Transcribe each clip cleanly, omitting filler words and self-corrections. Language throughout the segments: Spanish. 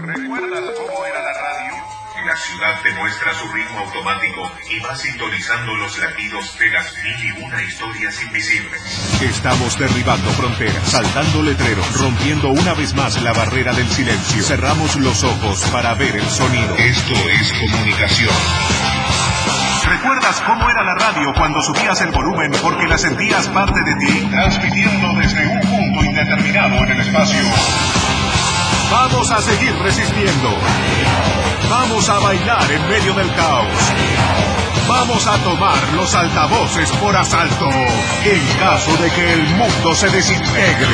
¿Recuerdas cómo era la radio? La ciudad te muestra su ritmo automático y va sintonizando los latidos de las 1001 historias invisibles. Estamos derribando fronteras, saltando letreros, rompiendo una vez más la barrera del silencio. Cerramos los ojos para ver el sonido. Esto es comunicación. ¿Recuerdas cómo era la radio cuando subías el volumen porque la sentías parte de ti? Transmitiendo desde un punto indeterminado en el espacio. Vamos a seguir resistiendo. Vamos a bailar en medio del caos. Vamos a tomar los altavoces por asalto en caso de que el mundo se desintegre.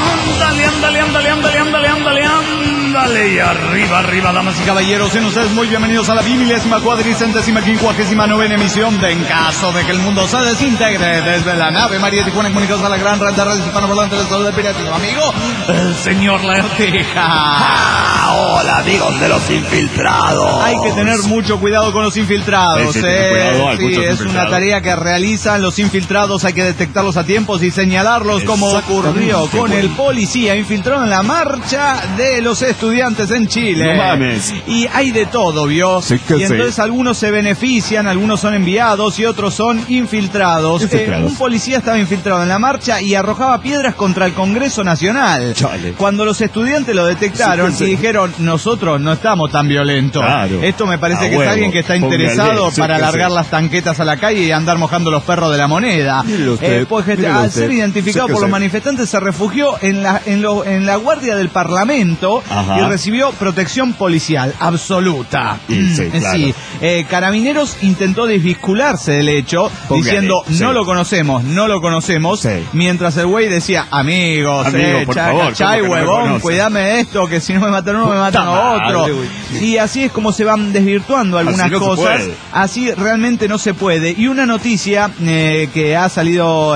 Ándale, y arriba, damas y caballeros, sean ustedes muy bienvenidos a la 10.459ª emisión de En caso de que el mundo se desintegre, desde la nave María Tijuana, comunicados a la gran red de radio hispanoparlante del estado de Piratino, amigo, el señor Laertija. Hola, amigos de los infiltrados. Hay que tener mucho cuidado con los infiltrados, Sí, es una tarea que realizan los infiltrados, hay que detectarlos a tiempos y señalarlos, como ocurrió con el policía infiltrado en la marcha de los estudiantes en Chile. No mames. Y hay de todo, ¿vio? Sí, y entonces algunos se benefician, algunos son enviados y otros son infiltrados. Un policía estaba infiltrado en la marcha y arrojaba piedras contra el Congreso Nacional. Chale. Cuando los estudiantes lo detectaron y dijeron, nosotros no estamos tan violentos. Claro. Esto me parece que huevo. es alguien que está interesado Póngale, para alargar las tanquetas a la calle y andar mojando los perros de la moneda. Pues al ser identificado por los manifestantes se refugió en la guardia del Parlamento. Ajá. Y recibió protección policial absoluta. Sí, claro. Sí. Carabineros intentó desvincularse del hecho, diciendo no lo conocemos, sí. Mientras el güey decía, amigos, por favor, chay, huevón, no cuidame esto, que si no me matan uno, me matan a otro. Y así es como se van desvirtuando algunas cosas. Así realmente no se puede. Y una noticia que ha salido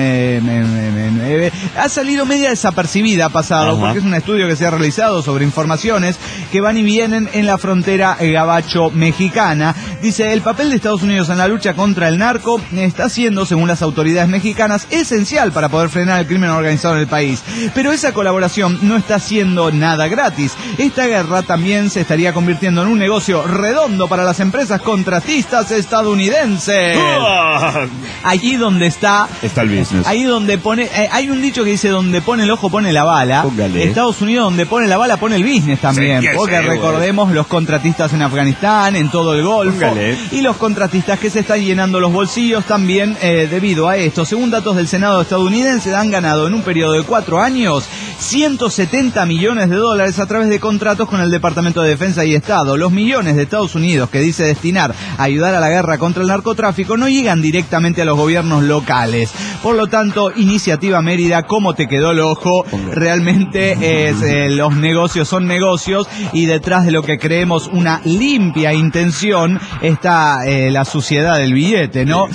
ha salido media desapercibida pasado, porque es un estudio que se ha realizado sobre informaciones que van y vienen en la frontera gabacho-mexicana. Dice, el papel de Estados Unidos en la lucha contra el narco está siendo, según las autoridades mexicanas, esencial para poder frenar el crimen organizado en el país. Pero esa colaboración no está siendo nada gratis. Esta guerra también se estaría convirtiendo en un negocio redondo para las empresas contratistas estadounidenses. Allí donde está el business. Ahí donde pone, hay un dicho que dice, donde pone el ojo pone la bala. Póngale. Estados Unidos, donde pone la bala pone el business también, Sí, porque recordemos los contratistas en Afganistán, en todo el Golfo. Póngale. Y los contratistas que se están llenando los bolsillos también debido a esto. Según datos del Senado estadounidense, han ganado en un periodo de 4 años $170 millones a través de contratos con el Departamento de Defensa y Estado. Los millones de Estados Unidos que dice destinar a ayudar a la guerra contra el narcotráfico no llegan directamente a los gobiernos locales. Por lo tanto, Iniciativa Mérida, ¿cómo te quedó el ojo? Realmente los negocios son negocios y detrás de lo que creemos una limpia intención está la suciedad del billete, ¿no?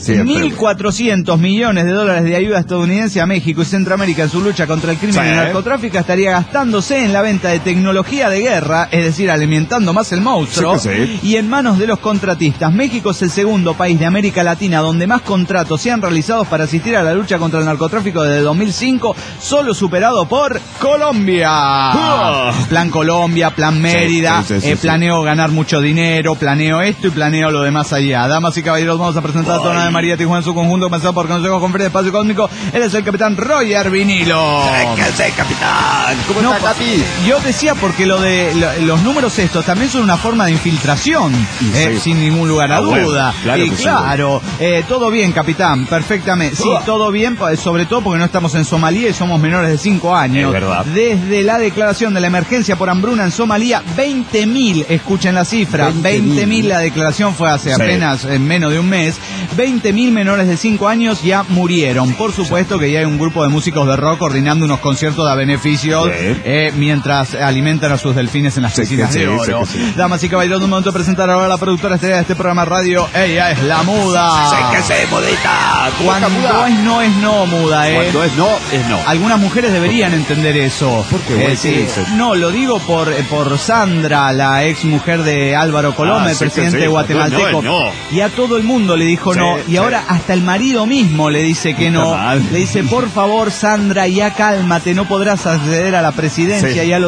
1.400 millones de ayuda estadounidense a México y Centroamérica en su lucha contra el crimen y el narcotráfico estaría gastándose en la venta de tecnología de guerra, es decir, alimentando más el monstruo, y en manos de los contratistas. México es el segundo país de América Latina donde más contratos se han realizado para asistir a la lucha contra el narcotráfico desde 2005, solo superado por Colombia. Plan Colombia, Plan Mérida, planeo ganar mucho dinero, planeo esto y planeo lo demás allá. Damas y caballeros, vamos a presentar a toda la María Tijuana en su conjunto, comenzado por Consejo Conferencia de Espacio Cósmico. Él es el capitán Roger Vinilo. ¿Qué hace, capitán? ¿Cómo está, Capi? Yo decía porque lo de los números estos también son una forma de infiltración, sin ningún lugar a duda. Claro, todo bien, capitán, perfectamente. Sí, todo bien, sobre todo porque no estamos en Somalia y somos menores de 5 años. Es verdad. Desde la declaración de la emergencia por hambruna en Somalia, 20.000, escuchen la cifra, 20.000, la declaración fue hace apenas menos de un mes, 20.000 menores de 5 años ya murieron. Por supuesto que ya hay un grupo de músicos de rock coordinando unos conciertos de beneficios mientras alimentan a sus delfines en las piscinas de oro. Damas y caballeros, un momento de presentar ahora a la productora estrella de este programa radio. Ella es la Muda. Mudita. Cuando es no, Muda, Cuando es no, es no. Algunas mujeres deberían entender eso. ¿Por qué? No, lo digo por Sandra, la ex mujer de Álvaro Coloma, el presidente guatemalteco. Y a todo el mundo le dijo no. Y ahora hasta el marido mismo le dice que no. Le dice, por favor, Sandra, ya cálmate, no podrás acceder a la presidencia. Ya lo dijo la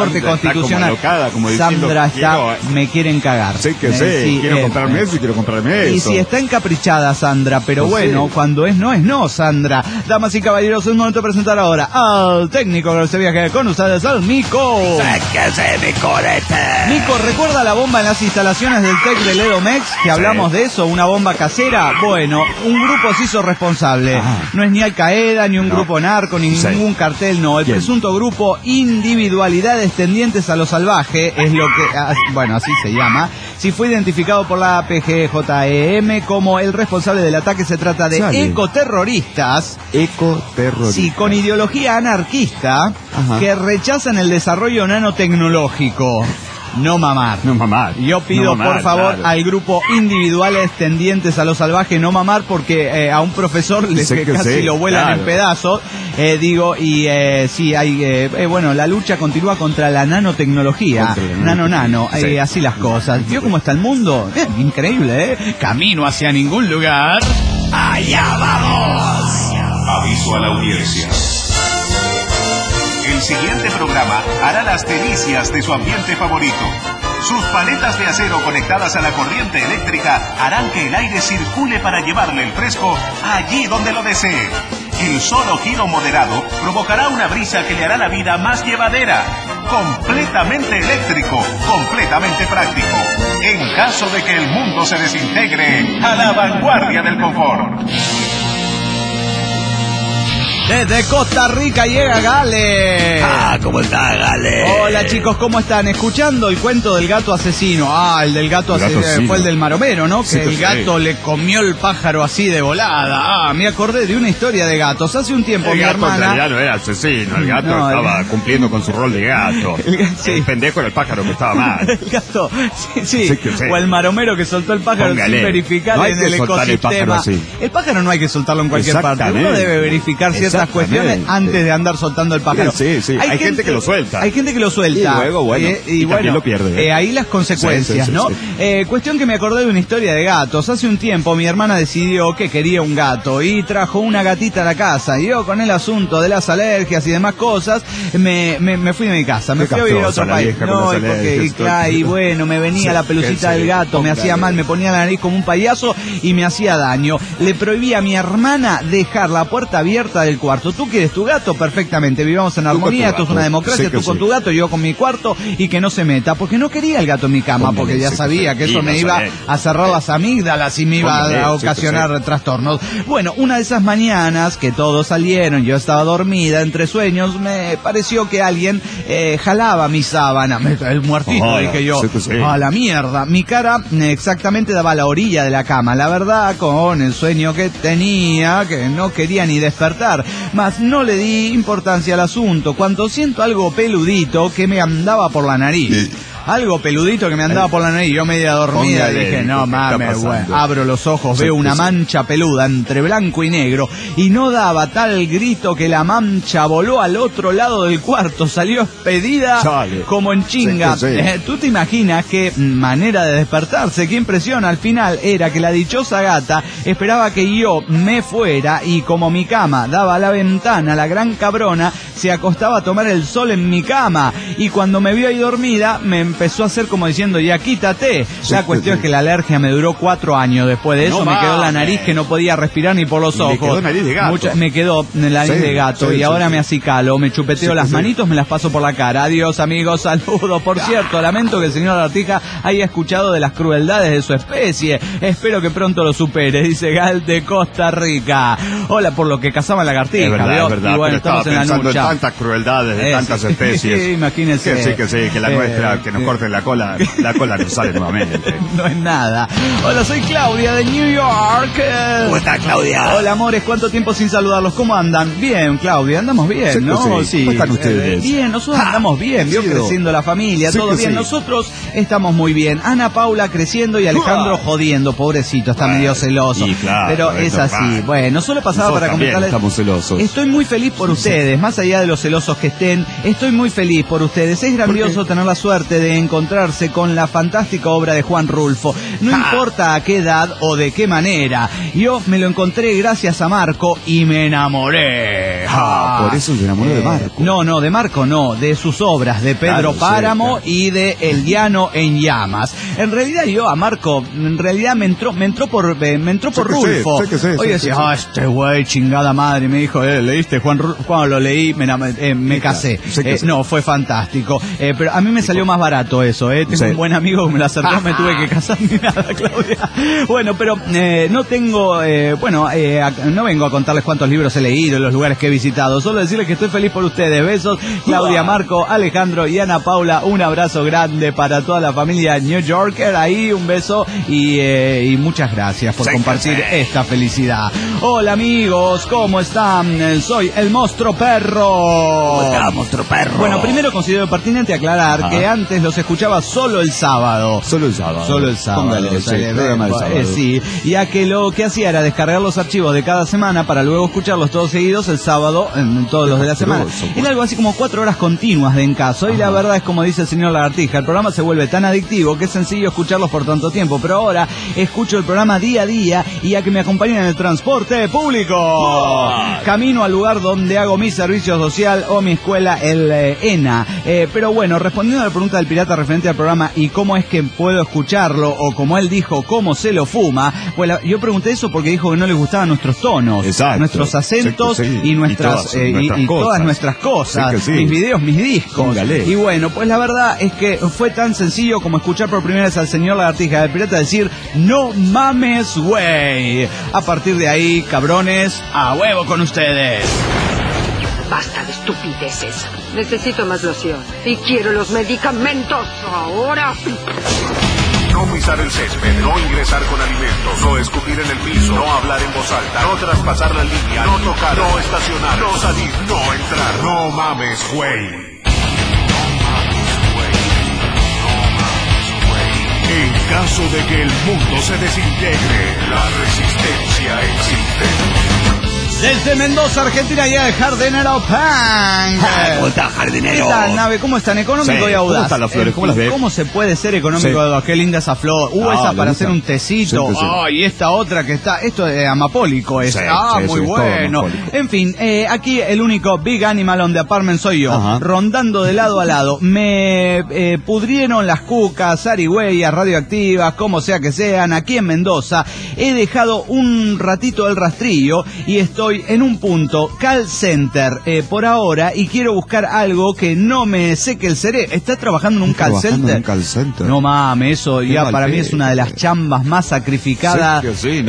Corte Sandra Constitucional. Está como alocada, como diciendo, Sandra me quieren cagar. Sí, que sí, quiero comprarme eso y quiero comprarme eso. Y si está encaprichada, Sandra, pero Pues bueno, sí. cuando es no, Sandra. Damas y caballeros, es un momento de presentar ahora al técnico que se viaje con ustedes, al Mico. ¡Sáquese mi colete! Mico, ¿recuerda la bomba en las instalaciones del TEC de Edomex? Que hablamos de eso, una bomba casera. Bueno, un grupo se hizo responsable. No es ni Al Qaeda, ni un grupo narco, ni ningún cartel, no. El presunto grupo Individualidades Tendientes a lo Salvaje es lo que, bueno, así se llama. Si fue identificado por la PGJEM como el responsable del ataque, se trata de ecoterroristas. Ecoterroristas. Sí, con ideología anarquista que rechazan el desarrollo nanotecnológico. No mamar. No mamar. Yo pido, no mamar, por favor, claro. al grupo Individuales Tendientes a lo Salvaje no mamar, porque a un profesor casi lo vuelan en pedazos. Sí, hay, bueno, la lucha continúa contra la nanotecnología. Nano. Sí. Así las cosas. ¿Vio cómo está el mundo? Increíble, ¿eh? Camino hacia ningún lugar. ¡Allá vamos! Aviso a la audiencia. El siguiente programa hará las delicias de su ambiente favorito. Sus paletas de acero conectadas a la corriente eléctrica harán que el aire circule para llevarle el fresco allí donde lo desee. El solo giro moderado provocará una brisa que le hará la vida más llevadera. Completamente eléctrico, completamente práctico. En caso de que el mundo se desintegre, a la vanguardia del confort. Desde Costa Rica llega Gale. ¿Cómo está, Gale? Hola chicos, ¿cómo están? Escuchando el cuento del gato asesino. El del gato asesino fue el del maromero, ¿no? Sí, que el gato le comió el pájaro así de volada. Me acordé de una historia de gatos. Hace un tiempo El mi gato hermana... en realidad no era asesino, el gato estaba cumpliendo con su rol de gato. El pendejo era el pájaro que estaba mal. El gato, sí. Sí, que sí. O el maromero que soltó el pájaro Póngale. sin verificar No hay en que el soltar el pájaro ecosistema. así. El pájaro no hay que soltarlo en cualquier parte. Uno Exactamente. debe verificar ciertas cuestiones antes de andar soltando el pájaro. Sí. Hay gente que lo suelta. Hay gente que lo suelta. Y luego, bueno, y también lo pierde. Ahí las consecuencias, Sí. ¿no? Cuestión que me acordé de una historia de gatos. Hace un tiempo mi hermana decidió que quería un gato y trajo una gatita a la casa. Y yo con el asunto de las alergias y demás cosas, me fui de mi casa. Me fui a vivir a otro país. No, y bueno, me venía la pelucita del gato, me hacía mal, me ponía la nariz como un payaso y me hacía daño. Le prohibí a mi hermana dejar la puerta abierta del cuarto. ¿Tú quieres tu gato? Perfectamente, vivamos en armonía, esto es una democracia, tú con tu gato, yo con mi cuarto, y que no se meta, porque no quería el gato en mi cama, porque ya sabía que eso me iba a cerrar las amígdalas y me iba a ocasionar trastornos. Bueno, una de esas mañanas que todos salieron, yo estaba dormida entre sueños, me pareció que alguien jalaba mi sábana, el muertito, dije yo, a la mierda. Mi cara exactamente daba a la orilla de la cama, la verdad, con el sueño que tenía, que no quería ni despertar, mas no le di importancia al asunto, cuando siento algo peludito que me andaba por la nariz. Algo peludito que me andaba por la nariz, yo media dormida. Póngale, dije, no mames, bueno. Abro los ojos, Sí, veo una sí. mancha peluda entre blanco y negro, y no daba tal grito que la mancha voló al otro lado del cuarto, salió expedida como en chinga. Sí. ¿Tú te imaginas qué manera de despertarse? Qué impresión. Al final era que la dichosa gata esperaba que yo me fuera, y como mi cama daba a la ventana, la gran cabrona se acostaba a tomar el sol en mi cama, y cuando me vio ahí dormida me empezó a hacer como diciendo, ya quítate. La cuestión es que la alergia me duró 4 años. Después de eso me quedó la nariz que no podía respirar ni por los ojos. Me quedó nariz de gato. Me quedó nariz de gato, y ahora me acicalo, me chupeteo las manitos, me las paso por la cara. Adiós amigos, saludos. Por cierto, lamento que el señor Artija haya escuchado de las crueldades de su especie. Espero que pronto lo supere, dice Gal de Costa Rica. Hola, por lo que cazaban lagartijas. Es verdad, y bueno, estamos en la pensando lucha. en tantas crueldades de tantas especies. Imagínense. Que la nuestra, que nos corten la cola nos sale nuevamente. No es nada. Hola, soy Claudia de New York. ¿Cómo está, Claudia? Hola, amores, ¿cuánto tiempo sin saludarlos? ¿Cómo andan? Bien, Claudia, andamos bien, ¿no? Sí. ¿Cómo están ustedes? Bien, nosotros andamos bien, vio creciendo la familia, todo bien. Nosotros estamos muy bien. Ana Paula creciendo y Alejandro jodiendo, pobrecito, está medio celoso. Claro, pero es así. Bueno, solo pasaba nosotros para comentarles. Estamos celosos. Estoy muy feliz por ustedes, más allá de los celosos que estén, estoy muy feliz por ustedes. Es grandioso tener la suerte de de encontrarse con la fantástica obra de Juan Rulfo. No importa a qué edad o de qué manera. Yo me lo encontré gracias a Marco y me enamoré. Por eso se enamoró de Marco. No, de Marco no, de sus obras, de Pedro Páramo y de El Llano en Llamas. En realidad yo a Marco, me entró por Rulfo. Oye, decía, este güey, chingada madre, me dijo, ¿leíste Juan Rulfo? Cuando lo leí me casé. No, fue fantástico. Pero a mí me salió más barato eso, Tengo un buen amigo que me lo acercó, me tuve que casar ni nada, Claudia. Bueno, pero no tengo, no vengo a contarles cuántos libros he leído, los lugares que he visitado, solo decirles que estoy feliz por ustedes. Besos, Claudia, Marco, Alejandro y Ana Paula. Un abrazo grande para toda la familia New Yorker. Ahí un beso y muchas gracias por compartir esta felicidad. Hola amigos, ¿cómo están? Soy el Monstruo Perro. ¿Cómo está, Monstruo Perro? Bueno, primero considero pertinente aclarar que antes los escuchaba solo el sábado. Solo el sábado. Póngale, programa del sábado. Sí, ya que lo que hacía era descargar los archivos de cada semana para luego escucharlos todos seguidos el sábado, en todos los de la semana. Era algo así como 4 horas continuas de encaso. Y la verdad es, como dice el señor Lagartija, el programa se vuelve tan adictivo que es sencillo escucharlos por tanto tiempo. Pero ahora escucho el programa día a día y a que me acompañen en el transporte público. Camino al lugar donde hago mi servicio social o mi escuela, el ENA. Pero bueno, respondiendo a la pregunta del pirata referente al programa y cómo es que puedo escucharlo, o como él dijo, cómo se lo fuma, pues yo pregunté eso porque dijo que no les gustaban nuestros tonos, nuestros acentos y nuestras y todas nuestras cosas, mis videos, mis discos. Póngale. Y bueno, pues la verdad es que fue tan sencillo como escuchar por primera vez al señor Lagartija del pirata decir no mames, güey. A partir de ahí, cabrones, a huevo con ustedes. Basta de estupideces. Necesito más loción. Y quiero los medicamentos ahora. No pisar el césped, no ingresar con alimentos, no escupir en el piso, no hablar en voz alta, no traspasar la línea, no tocar, no estacionar, no salir, no entrar. No mames, güey. En caso de que el mundo se desintegre, la resistencia existe. Desde Mendoza, Argentina, ya el Jardinero Punk. ¿Cómo está, Jardinero? Esta nave, ¿cómo están? Económico y audaz. ¿Cómo están las flores? ¿Cómo las ves? ¿Cómo se puede ser económico y audaz? Qué linda esa flor. Esa para hacer un tecito. Y esta otra que está. Esto es amapólico. Muy bueno. En fin, aquí el único Big Animal on the Apartment soy yo. Rondando de lado a lado. Me pudrieron las cucas, zarigüeyas, radioactivas, como sea que sean. Aquí en Mendoza he dejado un ratito el rastrillo y estoy en un punto, call center, por ahora, y quiero buscar algo que no me seque el cerebro. ¿Estás trabajando en un call center? No mames, eso ya para mí es una de las chambas más sacrificadas.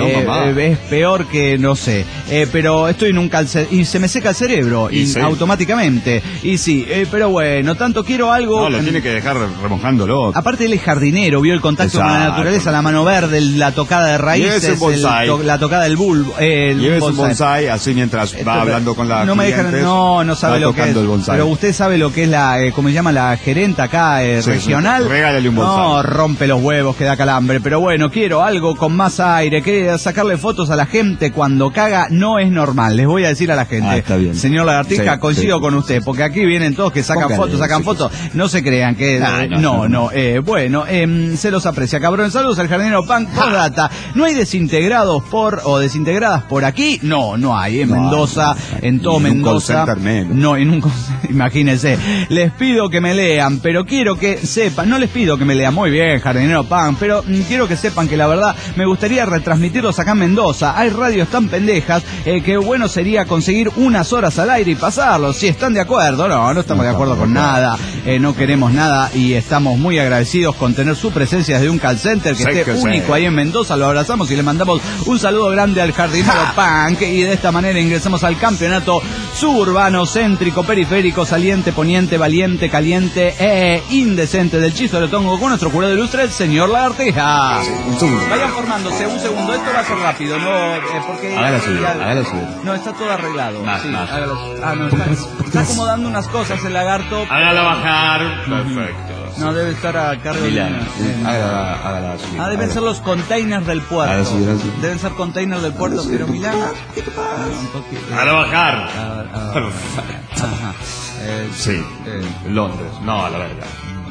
Es peor que, no sé, pero estoy en un call center y se me seca el cerebro automáticamente. Y sí, pero bueno, tanto quiero algo. No, lo tiene que dejar remojándolo. Aparte él es jardinero, vio el contacto con la naturaleza, la mano verde, la tocada de raíces, la tocada del bulbo. Lleves un bonsai así mientras va hablando con la no me dejan, no sabe lo que es. Pero usted sabe lo que es la, ¿cómo se llama? La gerenta acá regional. Regálale un bonsai. No, rompe los huevos, que da calambre. Pero bueno, quiero algo con más aire. Quiero sacarle fotos a la gente cuando caga. No es normal, les voy a decir a la gente. Está bien. Señor Lagartija, coincido con usted, porque aquí vienen todos que sacan fotos. No se crean que... Bueno, se los aprecia, cabrón. Saludos al Jardinero Punk. Postdata. ¿No hay desintegrados desintegradas por aquí? No hay. En Mendoza, en todo Mendoza. No, en un imagínense. Les pido que me lean, pero quiero que sepan, no les pido que me lean, muy bien, Jardinero Pan, pero quiero que sepan que la verdad me gustaría retransmitirlos acá en Mendoza. Hay radios tan pendejas que bueno sería conseguir unas horas al aire y pasarlos, si están de acuerdo. No estamos de acuerdo con nada, no queremos nada y estamos muy agradecidos con tener su presencia desde un call center que esté único ahí en Mendoza. Lo abrazamos y le mandamos un saludo grande al Jardinero Punk y de esta manera ingresamos al campeonato suburbano, céntrico, periférico, saliente, poniente, valiente, caliente indecente del Chizo de Tongo con nuestro jurado ilustre, el señor Lagartija. Vayan formándose, un segundo, esto va a ser rápido, porque... Hágalo subir. No, está todo arreglado. Está acomodando unas cosas el lagarto. Hágala bajar. Perfecto. No, debe estar a cargo de... Hágala subir. Deben ser los containers del puerto. Deben ser containers del puerto, pero Milán... Hágala bajar. Perfecto. Sí, Londres. No, a la verga.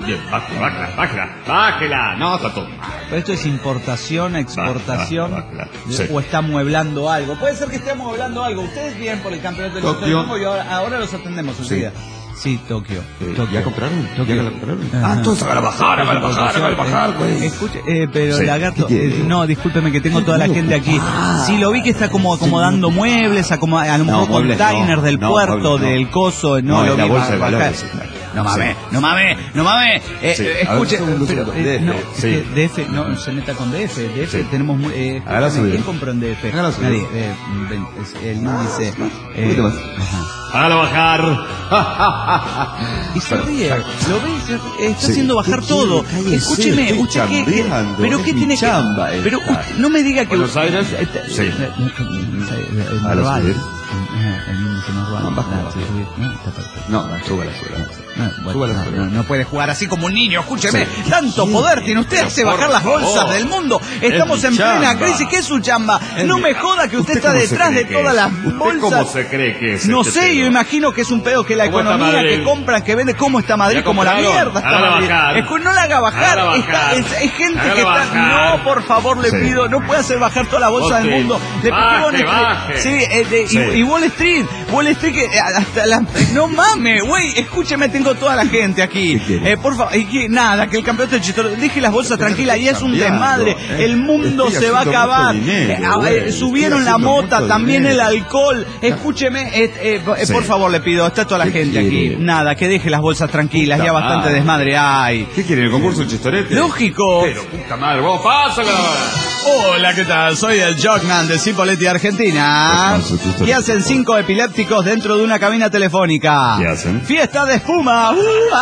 Bien, bájela. No, está todo. Pero esto es importación, exportación, Bájela. Sí. o está mueblando algo. Puede ser que estemos hablando algo. Ustedes bien por el campeonato del mundo y ahora los atendemos enseguida. Sí, Tokio. ¿Ya compraron? Tokio. ¿Ya la compraron? Entonces hágala bajar, güey. Escuche, pero Sí. Lagarto, no, discúlpeme que tengo toda la gente aquí. Sí, lo vi que está como acomodando muebles, a lo mejor muebles container no, del no, puerto, muebles no. del coso, no lo la vi bolsa de bajar. valores. No mames. Sí. Escuche, A ver, un pero, segundo, no, DF, es sí. que DF, no se meta con DF. DF Sí. tenemos Hágala subir. ¿quién compró en DF? Hágala subir. Nadie. Es el índice. poquito más. Hágala bajar. Y se ríe, lo ves, está Sí. haciendo bajar ¿Qué todo. quiere? Cállese, Escúcheme, estoy usted qué, chambeando, pero es qué mi tiene que, chamba pero esta. no me diga que ¿Buenos Aires? Sí. Normal. subir. El índice normal. No, baja, Nada, baja. subir. No, está perfecto. No, súbala. Bueno, Súbala. no puede jugar así como un niño, escúcheme. Sí. Tanto poder tiene usted, hace por bajar las bolsas favor. del mundo. Estamos Es mi en plena chamba. crisis. ¿Qué es su chamba? Es No mi- me joda que usted está cómo se detrás cree de que todas es? las ¿Usted bolsas. cómo se cree que es? No este sé, yo pedo? imagino que es un pedo que la ¿Cómo está economía Madrid? que compran, que vende, ¿cómo está Madrid? ¿Ya Como la compraron? mierda está Hágala Madrid. bajar. No la haga bajar, Hágala bajar. es gente Hágala que está... bajar. No, por favor, le Sí. pido, no puede hacer bajar toda la bolsa Bote. del mundo. Le Baje, baje. Sí, Sí. y Wall Street que hasta la... No mames, güey, escúcheme, tengo toda la gente aquí. ¿Qué quiere? Por favor, nada, que el campeonato de Chistoro, deje las bolsas tranquilas, y es un cambiando, desmadre, el mundo estoy se va a haciendo acabar. mucho dinero, güey. Subieron Estoy la haciendo mota, mucho también dinero. el alcohol. Escúcheme, Sí. por favor, le pido, está toda la ¿Qué gente aquí. quiere? Nada, que deje las bolsas tranquilas, ya Puta bastante madre. desmadre hay. ¿Qué quieren, el concurso de chistorete? Lógico. Pero puta madre, vos pásala. Hola, ¿qué tal? Soy el Jogman de Cipolletti, Argentina. ¿Qué hacen 5 epilépticos dentro de una cabina telefónica? ¿Qué hacen? ¡Fiesta de espuma!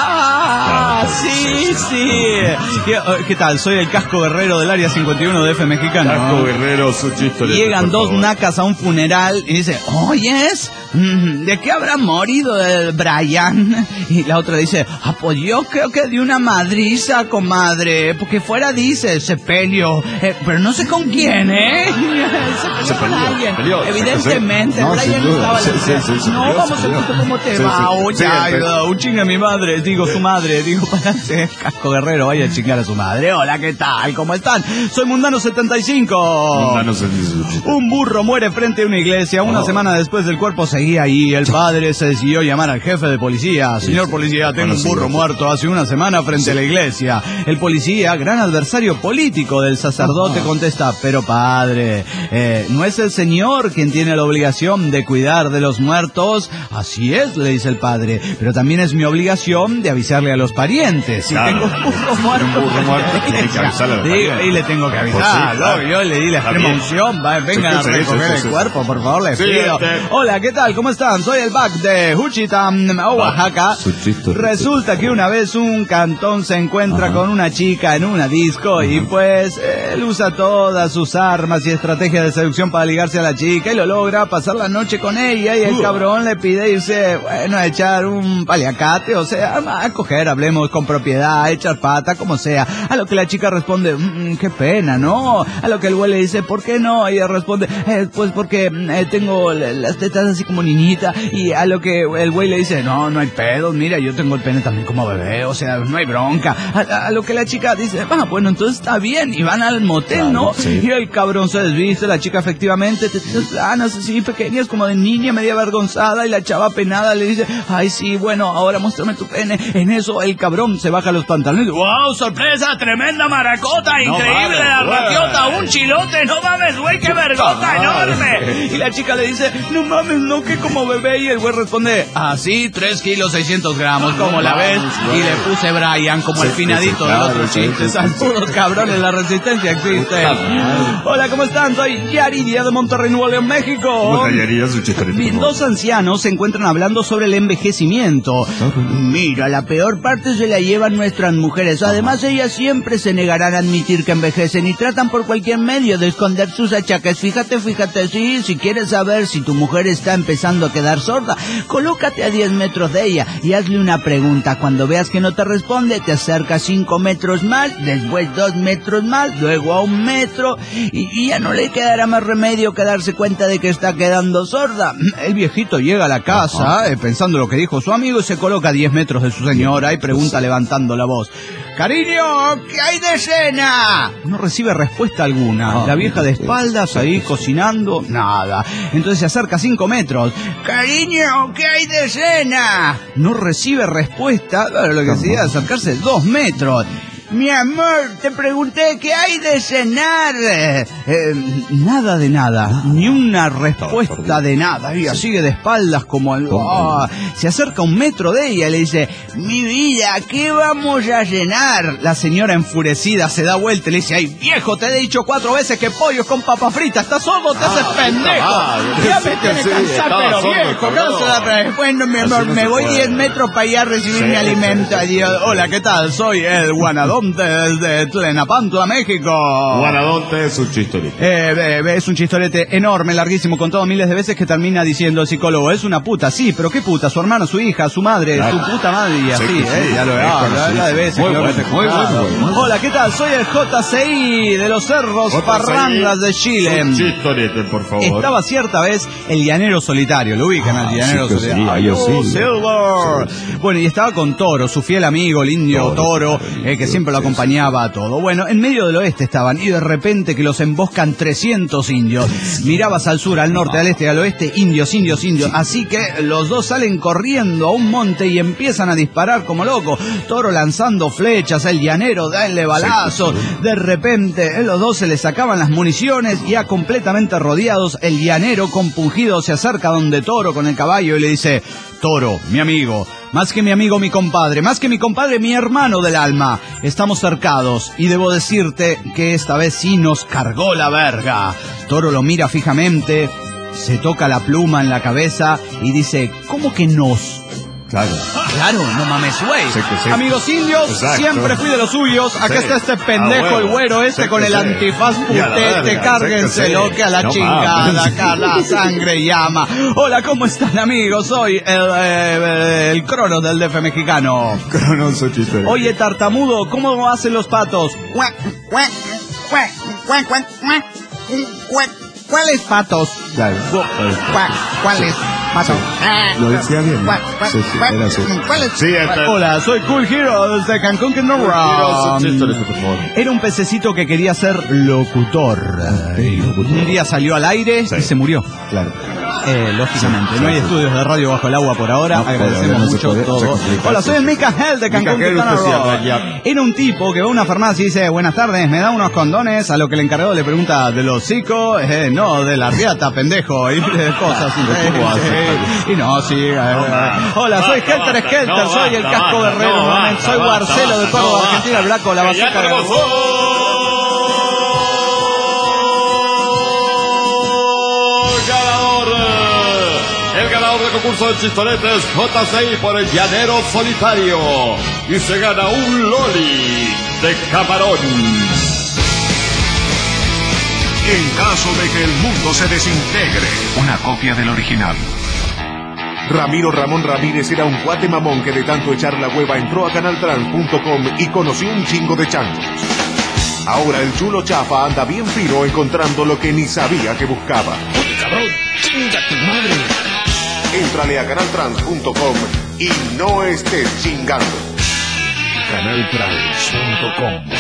Sí. ¿Qué tal? Soy el Casco Guerrero del Área 51 de F Mexicano. Casco Guerrero, su chistorete. Llegan por dos favor. nacas a un funeral y dice, ¿oyes? ¿De qué habrá morido el Brian? Y la otra dice, pues yo creo que de una madriza, comadre, porque fuera dice sepelio, pero no sé con quién, ¿eh? Se peleó con alguien. peleó, Evidentemente, no, Brian sin duda. estaba Sí, la... sí, sí, no, peleó, vamos se a peleó. ver cómo te Sí, va, sí. oye, Sí, ay, pero- un chinga a mi madre, digo su madre, digo para hacer Casco Guerrero, vaya a chingar a su madre. Hola, ¿qué tal? ¿Cómo están? Soy Mundano75. Danos el chiste. Un burro muere frente a una iglesia. Una semana después el cuerpo seguía ahí. El padre se decidió llamar al jefe de policía. Señor policía, tengo un burro muerto hace una semana frente a la iglesia. El policía, gran adversario político del sacerdote, contesta, pero padre, ¿no es el señor quien tiene la obligación de cuidar de los muertos? Así es, le dice el padre, pero también es mi obligación de avisarle a los parientes. Si Claro. tengo un burro muerto, Un burro muerto, tiene que avisarle a los parientes. y le tengo que Pues avisar. sí, claro. Yo le di la Está extrema bien. unción, vengan a Sí, sí, recoger sí, el sí. cuerpo, por favor, les Sí, pido. Hola, ¿qué tal? ¿Cómo están? Soy el Bac de Juchitán, Oaxaca. Su chiste. Resulta que una vez un cantón se encuentra Ajá. con una chica en una disco y pues él usa todas sus armas y estrategias de seducción para ligarse a la chica y lo logra pasar la noche con ella y el cabrón le pide irse, bueno, a echar un paliacate, o sea, a coger, hablemos con propiedad, a echar pata, como sea. A lo que la chica responde, qué pena, ¿no? A lo que el güey le dice, ¿por qué no? Y ella responde, pues porque tengo las tetas así como niñita. Y a lo que el güey le dice, no hay pedos, mira, yo tengo el pene también como bebé, o sea, no hay bronca. A lo que la chica dice, bueno, entonces está bien, y van al motel, ¿no? Sí. Y el cabrón se desviste, la chica efectivamente, tetas planas, así pequeñas, como de niña, media avergonzada, y la chava penada le dice, ay sí, bueno, ahora muéstrame tu pene. En eso el cabrón se baja los pantalones, ¡wow, sorpresa, tremenda maracota, increíble, mames, la güey. raquiota, un chilote, no mames, güey, qué vergota madre. enorme! Y la chica le dice, no mames, no, que como bebé, y el güey responde, así, 3 kilos 600 gramos, como la ves, y le puse Brian como el Sí, finadito sí, del claro, otro sí, chiste. sí, sí, Saludos, cabrones, la resistencia existe. Hola, ¿cómo están? Soy Yaridia de Monterrey, Nuevo León, México. ¿Cómo tallaría su chistorete? Bien, dos ancianos se encuentran hablando sobre el envejecimiento. Mira, la peor parte se la llevan nuestras mujeres. Además, ellas siempre se negarán a admitir que envejecen y tratan por cualquier medio de esconder sus achaques. Fíjate, sí, si quieres saber si tu mujer está empezando empezando a quedar sorda, colócate a 10 metros de ella y hazle una pregunta. Cuando veas que no te responde, te acercas 5 metros más, después 2 metros más, luego a 1 metro, y ya no le quedará más remedio que darse cuenta de que está quedando sorda. El viejito llega a la casa, pensando lo que dijo su amigo, y se coloca a 10 metros de su señora y pregunta levantando la voz: «Cariño, ¿qué hay de cena?». No recibe respuesta alguna. La vieja de espaldas ahí cocinando, nada. Entonces se acerca 5 metros. «Cariño, ¿qué hay de cena?». No recibe respuesta. Bueno, lo que hacía es acercarse 2 metros. «Mi amor, te pregunté qué hay de cenar». Nada de nada, ni una respuesta de nada. Ella sigue de espaldas como algo. Se acerca 1 metro de ella y le dice: «Mi vida, ¿qué vamos a cenar?». La señora enfurecida se da vuelta y le dice: «Ay, viejo, te he dicho 4 veces que pollo con papa frita. ¿Estás sordo? Te haces pendejo. Ya me tienes cansado, pero viejo. Bueno, mi amor, me voy 10 metros para ir a recibir mi alimento». Adiós. Hola, ¿qué tal? Soy el Guanadonte desde Tlenapantla, México. Guanadonte es un chistorete. Es un chistorete enorme, larguísimo, contado miles de veces, que termina diciendo el psicólogo: «Es una puta». Sí, pero ¿qué puta? Su hermana, su hija, su madre, su puta madre, y así, ya lo habla de veces. Muy bueno. Hola, ¿qué tal? Soy el JCI de los Cerros Parrangas de Chile. Un chistorete, por favor. Estaba cierta vez el llanero solitario, lo ubican al llanero solitario. Silver. Bueno, y estaba con Toro, su fiel amigo, el indio Toro, que siempre lo acompañaba a todo. Bueno, en medio del oeste estaban, y de repente que los emboscan 300 indios. Mirabas al sur, al norte, al este, al oeste, indios. Así que los dos salen corriendo a un monte y empiezan a disparar como locos. Toro lanzando flechas, el llanero dale balazos. De repente, los dos se les sacaban las municiones, y ya completamente rodeados, el llanero compungido se acerca donde Toro con el caballo y le dice: «Toro, mi amigo, más que mi amigo, mi compadre, más que mi compadre, mi hermano del alma. Estamos cercados y debo decirte que esta vez sí nos cargó la verga». Toro lo mira fijamente, se toca la pluma en la cabeza y dice: «¿Cómo que nos?». Claro, no mames, güey. Sí. Amigos indios, siempre fui de los suyos. Acá está este pendejo, el güero con el antifaz putete. Cárguenselo, que a la chingada, acá la sangre llama. Hola, ¿cómo están, amigos? Soy el Crono del DF mexicano. Crono, soy chiste. Oye, tartamudo, ¿cómo hacen los patos? ¿Cuáles patos? ¿Cuáles patos? Lo decía bien. ¿Cuáles? Hola, soy Cool Hero desde Cancún, que no. Era un pececito que quería ser locutor. Un día salió al aire y se murió. Claro. Lógicamente, no hay estudios de radio bajo el agua por ahora. Agradecemos mucho todo. Hola, soy el Mikael de Cancún, Quintana Roo. Era un tipo que va a una farmacia y dice: «Buenas tardes, ¿me da unos condones?». A lo que el encargado le pregunta: ¿del hocico? No, de la riata, pendejo. Y cosas así. Y no, sí. Hola, soy Helter Skelter, soy el casco guerrero. Soy Marcelo de Córdoba, Argentina, el Blanco, la Baseca de El ganador del concurso de chistoretes, JCI por el llanero solitario. Y se gana un loli de camarón. En caso de que el mundo se desintegre, una copia del original. Ramiro Ramón Ramírez era un cuate mamón que de tanto echar la hueva entró a canaltrans.com y conoció un chingo de changos. Ahora el chulo chafa anda bien fino encontrando lo que ni sabía que buscaba. ¡Oye, cabrón! ¡Chinga tu madre! Éntrale a canaltrans.com y no estés chingando. Canaltrans.com.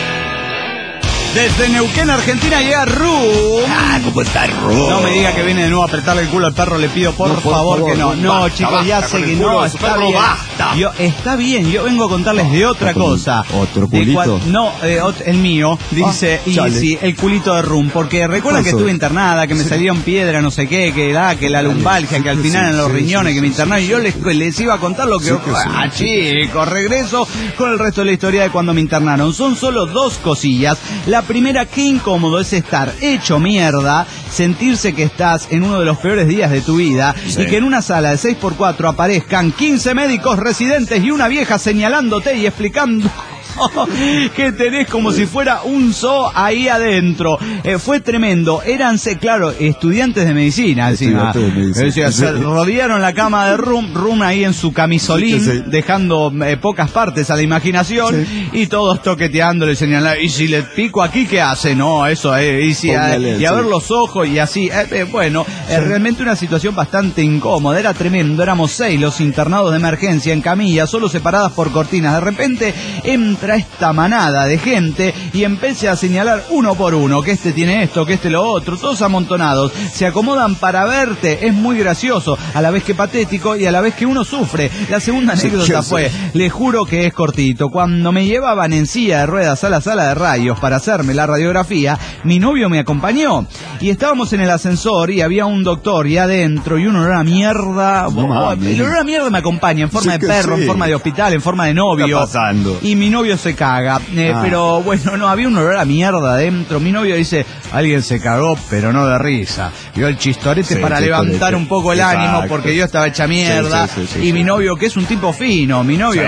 Desde Neuquén, Argentina, llega Ru. ¿Cómo está Ru? No me diga que viene de nuevo a apretarle el culo al perro, le pido por favor que no. No, basta, chicos, ya sé que no, está bien. Está bien, yo vengo a contarles de otra cosa. ¿Otro culito? El mío, dice, y sí, el culito de Rum, porque recuerdan que estuve internada, que me salieron piedra, no sé qué, que la lumbalgia, que al final en los riñones, que me internaron, y yo les iba a contar lo que... chicos, regreso con el resto de la historia de cuando me internaron. Son solo 2 cosillas. La primera, qué incómodo es estar hecho mierda, sentirse que estás en uno de los peores días de tu vida, y que en una sala de 6x4 aparezcan 15 médicos residentes y una vieja señalándote y explicando que tenés como si fuera un zoo ahí adentro. Fue tremendo. Éranse, claro, estudiantes de medicina encima. Se rodearon la cama de Rum ahí en su camisolín, dejando pocas partes a la imaginación, y todos toqueteándole, señalando, y si le pico aquí, ¿qué hace? No, eso es, y a ver los ojos y así. Bueno, realmente una situación bastante incómoda, era tremendo. Éramos 6 los internados de emergencia en camilla, solo separadas por cortinas. De repente entra esta manada de gente y empieza a señalar uno por uno, que este tiene esto, que este lo otro, todos amontonados, se acomodan para verte. Es muy gracioso, a la vez que patético y a la vez que uno sufre. La segunda anécdota fue, le juro que es cortito, cuando me llevaban en silla de ruedas a la sala de rayos para hacerme la radiografía, mi novio me acompañó y estábamos en el ascensor y había un doctor y adentro y un olor a mierda. El olor a mierda me acompaña en forma de perro, en forma de hospital, en forma de novio, y mi novio se caga. Pero bueno, no, había un olor a mierda adentro. Mi novio dice, alguien se cagó, pero no de risa. Vio el chistorete para levantar un poco el ánimo, porque yo estaba hecha mierda. Y mi novio, que es un tipo fino, mi novio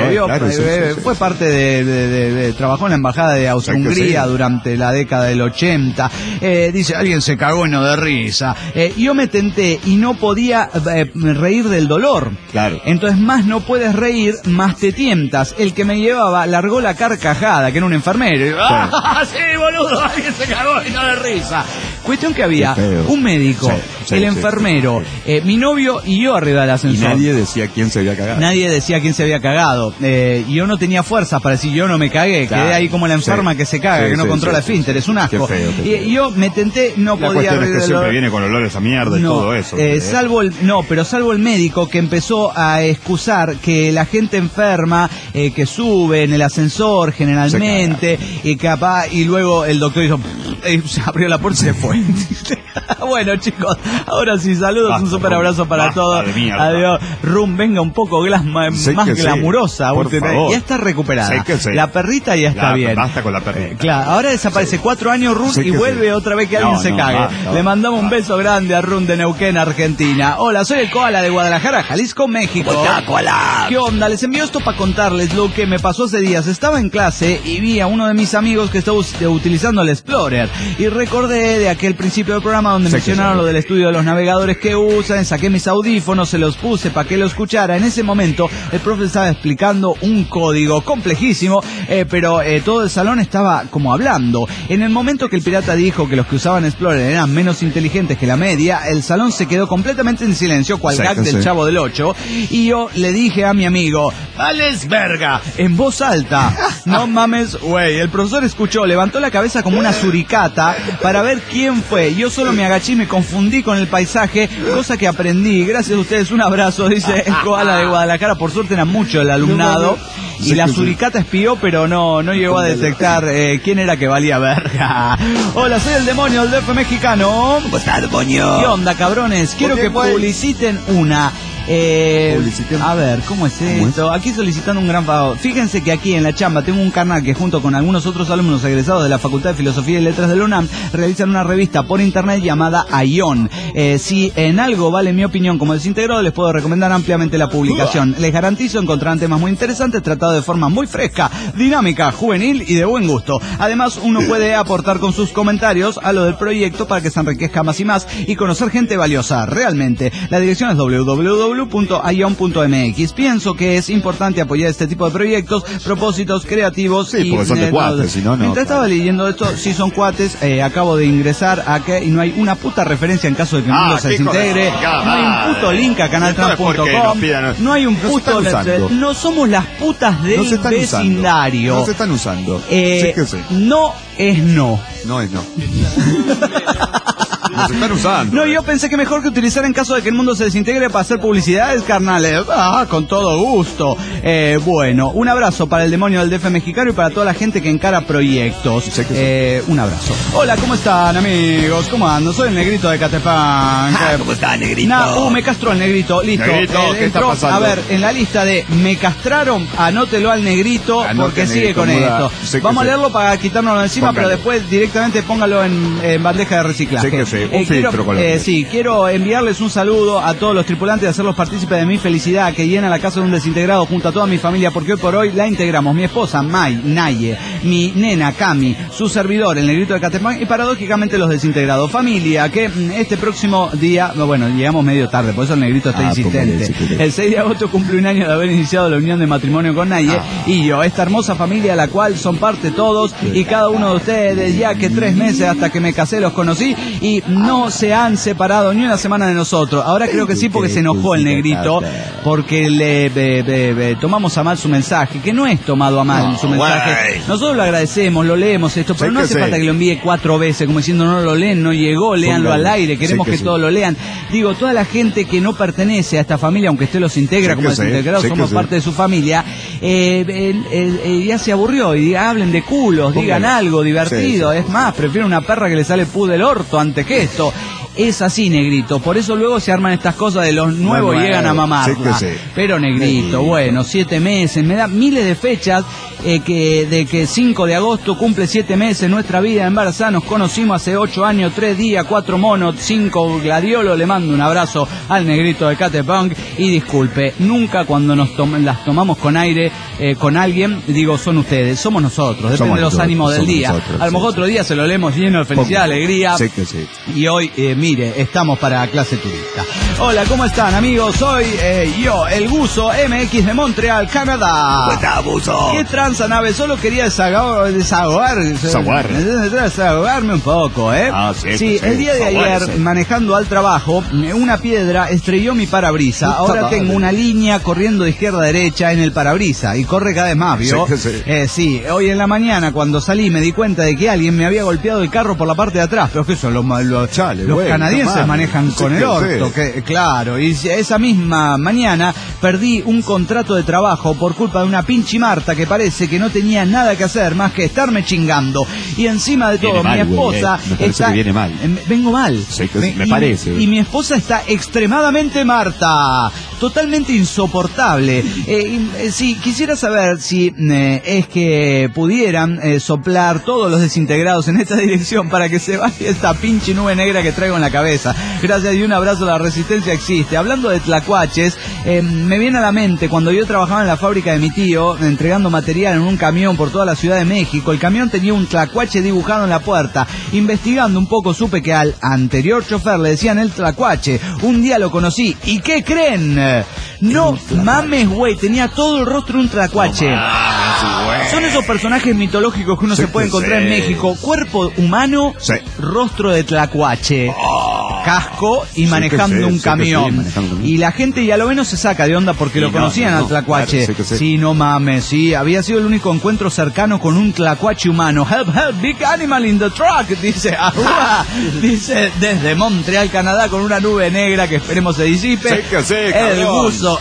fue parte de trabajó en la embajada de Austria-Hungría durante la década del 80. Dice, alguien se cagó y no de risa. Yo me tenté y no podía reír del dolor. Claro. Entonces, más no puedes reír, más te tientas. El que me llevaba largó la carcajada, que era un enfermero. Y, sí, boludo, alguien se cagó y no de risa. Cuestión que había un médico, el enfermero, mi novio y yo arriba del ascensor. Y nadie decía quién se había cagado. Nadie decía quién se había cagado. Y yo no tenía fuerza para decir yo no me cagué. Quedé ahí como la enferma que se caga, que no controla esfínter. Es un asco. Y yo me tenté, no podía reír del dolor. Siempre viene con olores a mierda y todo eso. Salvo el médico, que empezó a excusar que la gente enferma que sube en el ascensor generalmente y luego el doctor hizo se abrió la puerta y se fue. Bueno, chicos, ahora sí, saludos, un super abrazo para todos. Adiós. Rum, venga un poco más glamurosa. Ya está recuperada. La perrita ya está bien. Basta con la perrita. Claro, ahora desaparece 4 años Rum y vuelve otra vez que alguien se cague. Le mandamos un beso grande a Rum de Neuquén, Argentina. Hola, soy el Koala de Guadalajara, Jalisco, México. Koala. ¿Qué onda? Les envío esto para contarles lo que me pasó hace días. Estaba en clase y vi a uno de mis amigos que estaba utilizando el Explorer y recordé de aquel principio del programa donde mencionaron lo del estudio de los navegadores que usan. Saqué mis audífonos, se los puse para que lo escuchara. En ese momento el profe estaba explicando un código complejísimo, pero todo el salón estaba como hablando. En el momento que el pirata dijo que los que usaban Explorer eran menos inteligentes que la media, el salón se quedó completamente en silencio, cual gag del Chavo del 8, y yo le dije a mi amigo, ¡vales verga!, en voz alta. No mames, güey. El profesor escuchó, levantó la cabeza como una suricata para ver quién fue. Yo solo me agaché y me confundí con el paisaje, cosa que aprendí. Gracias a ustedes, un abrazo, dice el Koala de Guadalajara. Por suerte era mucho el alumnado y la suricata espió, pero no llegó a detectar quién era que valía verga. Hola, soy el demonio del DF mexicano. ¿Cómo está, demonio? ¿Qué onda, cabrones? Quiero que publiciten una. A ver, ¿cómo es esto? Aquí solicitando un gran favor. Fíjense que aquí en la chamba tengo un canal que junto con algunos otros alumnos egresados de la Facultad de Filosofía y Letras de la UNAM realizan una revista por internet llamada Aion. Si en algo vale mi opinión como desintegrado, les puedo recomendar ampliamente la publicación. Les garantizo encontrarán temas muy interesantes tratados de forma muy fresca, dinámica, juvenil y de buen gusto. Además, uno puede aportar con sus comentarios a lo del proyecto para que se enriquezca más y más y conocer gente valiosa, realmente. La dirección es www.aion.mx. Pienso que es importante apoyar este tipo de proyectos, propósitos creativos. Sí, porque son de cuates, si no. Mientras estaba leyendo esto, sí son cuates, acabo de ingresar acá y no hay una puta referencia en caso de que el mundo se desintegre. No hay un puto link a canaltrans.com. No hay un puto... No somos las putas del vecindario. No se están usando. No es no. No es no. Nos están usando. No, yo pensé que mejor que utilizar en caso de que el mundo se desintegre para hacer publicidades, carnales. Con todo gusto. Bueno, un abrazo para el demonio del DF mexicano y para toda la gente que encara proyectos. Un abrazo. Hola, ¿cómo están, amigos? ¿Cómo andan? Soy el negrito de Catepán. ¿Cómo está, negrito? Me castró el negrito. Listo. Negrito, ¿qué está pasando? A ver, en la lista de me castraron, anótelo al negrito porque sigue con esto. Vamos a leerlo para quitárnoslo encima, pero después directamente póngalo en bandeja de reciclaje. Quiero enviarles un saludo a todos los tripulantes y hacerlos partícipes de mi felicidad que llena la casa de un desintegrado junto a toda mi familia, porque hoy por hoy la integramos mi esposa May, Naye, mi nena Cami, su servidor, el negrito de Catepán, y paradójicamente los desintegrados. Familia, que este próximo día, bueno, llegamos medio tarde, por eso el negrito está insistente. El 6 de agosto cumple un año de haber iniciado la unión de matrimonio con Naye y yo, esta hermosa familia a la cual son parte todos y cada uno de ustedes, ya que 3 meses hasta que me casé los conocí y no se han separado ni una semana de nosotros. Ahora creo que sí, porque se enojó el negrito, porque le tomamos a mal su mensaje, que no es tomado a mal su mensaje. Nosotros lo agradecemos, lo leemos esto, pero no hace falta que lo envíe 4 veces, como diciendo no lo leen, no llegó, léanlo al aire, queremos que todos lo lean. Digo, toda la gente que no pertenece a esta familia, aunque usted los integra como desintegrados, somos parte de su familia, ya se aburrió y hablen de culos, digan algo divertido. Es más, prefiero una perra que le sale pus del orto antes que esto. Es así, negrito, por eso luego se arman estas cosas de los nuevos llegan a mamarla. Pero negrito, bueno, 7 meses, me da miles de fechas, de que 5 de agosto cumple 7 meses nuestra vida embarazada, nos conocimos hace 8 años, 3 días, 4 monos, 5 gladiolos, le mando un abrazo al negrito de Catepunk y disculpe, nunca cuando las tomamos con aire, con alguien, digo, son ustedes, somos nosotros, depende de los ánimos del día. A lo mejor otro día se lo leemos lleno de felicidad, alegría, y hoy, mire, estamos para clase turista. Hola, ¿cómo están, amigos? Soy yo, el Buzo MX de Montreal, Canadá. ¿Cómo está, Buzo? ¿Qué tranza, nave? Solo quería desahogarme un poco, ¿eh? Sí, el día de ayer, manejando al trabajo, una piedra estrelló mi parabrisa. Ahora tengo una línea corriendo de izquierda a derecha en el parabrisa y corre cada vez más, ¿vio? Sí, hoy en la mañana, cuando salí, me di cuenta de que alguien me había golpeado el carro por la parte de atrás. Pero que son los canadienses manejan con el orto, claro, y esa misma mañana perdí un contrato de trabajo por culpa de una pinche Marta que parece que no tenía nada que hacer más que estarme chingando. Y encima de todo, mi esposa está... viene mal. Vengo mal. Me parece. Y mi esposa está extremadamente Marta, totalmente insoportable. Sí, quisiera saber si es que pudieran soplar todos los desintegrados en esta dirección para que se vaya esta pinche nube negra que traigo en la cabeza. Gracias y un abrazo, la resistencia existe. Hablando de tlacuaches, me viene a la mente cuando yo trabajaba en la fábrica de mi tío, entregando material en un camión por toda la Ciudad de México. El camión tenía un tlacuache dibujado en la puerta. Investigando un poco supe que al anterior chofer le decían el tlacuache. Un día lo conocí. ¿Y qué creen? No mames, güey, tenía todo el rostro un tlacuache. Son esos personajes mitológicos que uno se puede encontrar en México. Cuerpo humano, rostro de tlacuache, casco y manejando un camión. Y la gente ya lo menos se saca de onda porque lo conocían al tlacuache. Sí, no mames, sí. Había sido el único encuentro cercano con un tlacuache humano. Help, help, big animal in the truck, dice Ahua. Dice desde Montreal, Canadá, con una nube negra que esperemos se disipe. El Buzo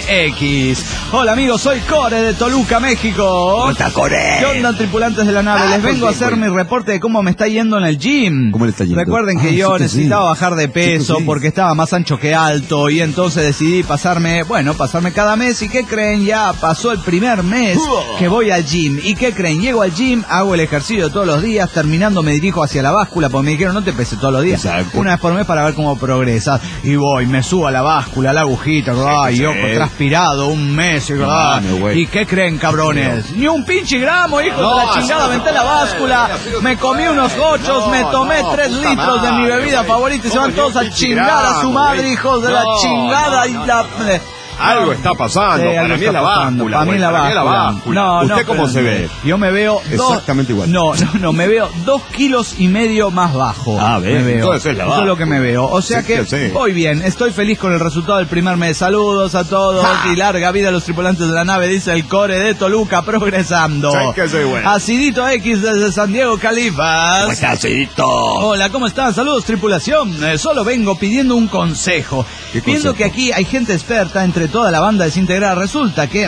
MX. Hola amigos, soy Core de Toluca, México. ¿Cómo está, Core? ¿Qué onda, tripulantes de la nave? Les vengo a hacer mi reporte de cómo me está yendo en el gym. ¿Cómo le está yendo? Recuerden que yo necesitaba bajar de peso porque estaba más ancho que alto y entonces decidí pasarme cada mes. ¿Y qué creen? Ya pasó el primer mes que voy al gym. ¿Y qué creen? Llego al gym, hago el ejercicio todos los días, terminando me dirijo hacia la báscula porque me dijeron no te peses todos los días. Exacto. Una vez por mes para ver cómo progresas. Y voy, me subo a la báscula, la agujita, yo transpirado un mes. ¿Y qué creen, cabrones? Ni un pinche gramo, hijo de la chingada, aventé la báscula, me comí unos gochos, me tomé 3 litros de mi bebida favorita y se van todos a chingar a su madre, hijos de la chingada y la... Algo está pasando, para mí es la báscula. Para mí la báscula. ¿Usted cómo se ve? Yo me veo exactamente igual. No, me veo 2,5 kilos más bajo. Me veo. Eso es lo que me veo. O sea que voy bien, estoy feliz con el resultado del primer mes. Saludos a todos y larga vida a los tripulantes de la nave, dice el Core de Toluca, progresando. Acidito X desde San Diego, Califas. ¿Cómo está, Acidito? Hola, ¿cómo están? Saludos, tripulación. Solo vengo pidiendo un consejo. Viendo que aquí hay gente experta entre toda la banda desintegrada, resulta que